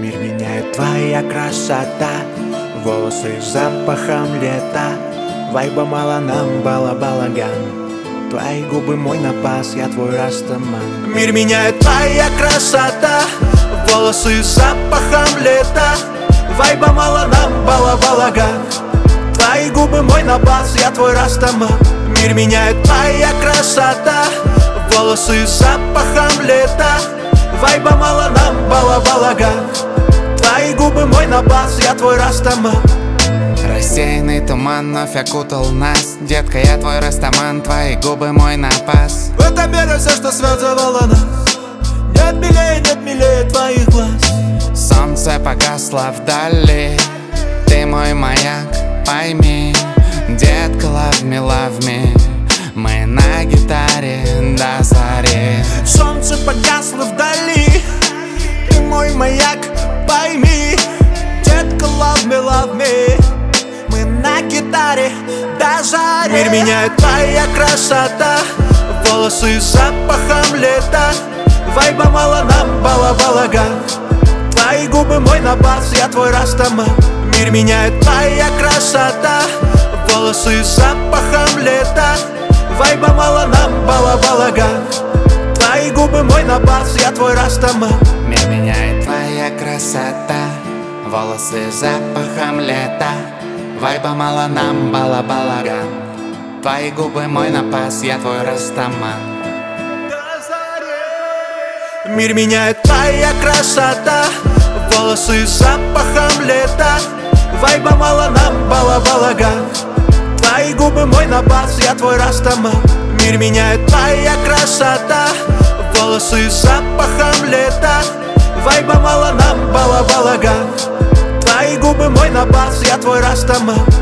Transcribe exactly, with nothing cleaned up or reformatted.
Мир меняет твоя красота, волосы с запахом лета. Вайба мало нам, бала-балаган. Твои губы мой напас, я твой растаман. Мир меняет твоя красота, волосы с запахом лета. Вайба мало нам, бала-балаган. Твои губы мой напас, я твой растаман. Мир меняет твоя красота, волосы с запахом лета. Вайба мало нам, бала-балаган. Твои губы мой напас, я твой растаман. Рассеянный туман вновь окутал нас. Детка, я твой растаман, твои губы мой напас. В этом мире все, что связывало нас, нет милее, нет милее твоих глаз. Солнце погасло вдали, ты мой маяк, пойми. Детка, love me, love me. Мы на гитаре до зари. Солнце погасло вдали, ты мой маяк, пойми. Детка, love me, love me. Мы на гитаре до зари. Мир меняет твоя красота, волосы с запахом лета. Вайба мало нам, бала-балаган. Твои губы мой напас, я твой растаман. Мир меняет твоя красота, волосы с запахом лета. Вайба мало нам, бала-балаган. Твои губы мой напас, я твой растаман. Мир меняет твоя красота, волосы с запахом лета. Вайба мало нам, бала-балаган. Твои губы мой напас, я твой растаман. Мир меняет твоя красота, волосы с запахом лета. Вайба мало нам, бала-балаган. Твои губы мой напас, я твой растаман. Мир меняет твоя красота, волосы с запахом лета. Вайба мало нам, бала-балаган. Твои губы мой напас, я твой растаман.